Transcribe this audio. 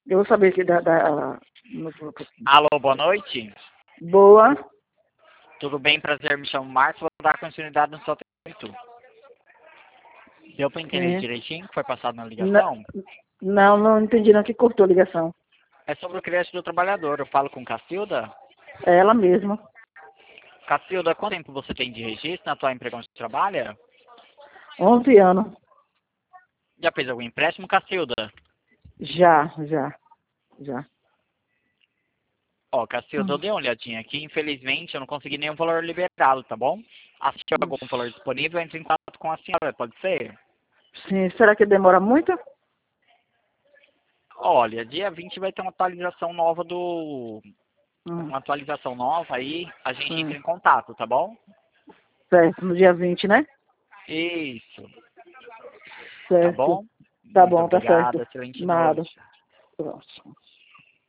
Eu vou saber que Alô, boa noite. Boa. Tudo bem? Prazer, me chamo Marcos. Vou dar continuidade no seu atendimento. Deu para entender Sim. direitinho que foi passado na N- ligação? não entendi não, que cortou a ligação. É sobre o crédito do trabalhador. Eu falo com Cacilda. É ela mesma. Cacilda, quanto tempo você tem de registro na tua empresa onde você trabalha? 11 anos. Já fez algum empréstimo, Cacilda? Já. Ó, Cacilda, eu dei uma olhadinha aqui. Infelizmente, eu não consegui nenhum valor liberado, tá bom? Se algum valor disponível, entre em contato com a senhora, pode ser? Sim, será que demora muito? Olha, dia 20 vai ter uma atualização nova do... Hum, Uma atualização nova aí, a gente entra hum. em contato, tá bom? Certo, no dia 20, né? Isso. Tá Certo. bom? Tá Muito bom, tá obrigado. certo. Excelente Nada. noite. Próximo.